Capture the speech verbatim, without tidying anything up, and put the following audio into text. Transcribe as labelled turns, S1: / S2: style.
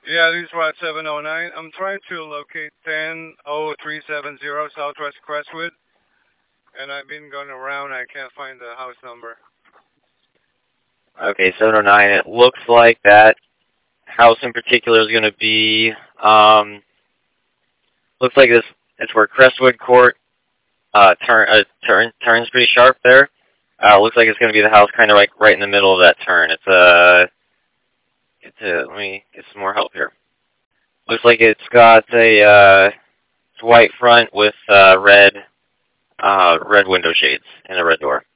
S1: Yeah, this is Route seven oh nine. I'm trying to locate ten oh three seven zero Southwest Crestwood, and I've been going around. I can't find the house number.
S2: Okay, seven oh nine. It looks like that house in particular is going to be, um, looks like this, it's where Crestwood Court uh, turn, uh, turn turns pretty sharp there. Uh, looks like it's going to be the house kind of like right in the middle of that turn. It's uh, it's a, let me get some more help here. Looks like it's got a uh, it's white front with uh, red uh, red window shades and a red door.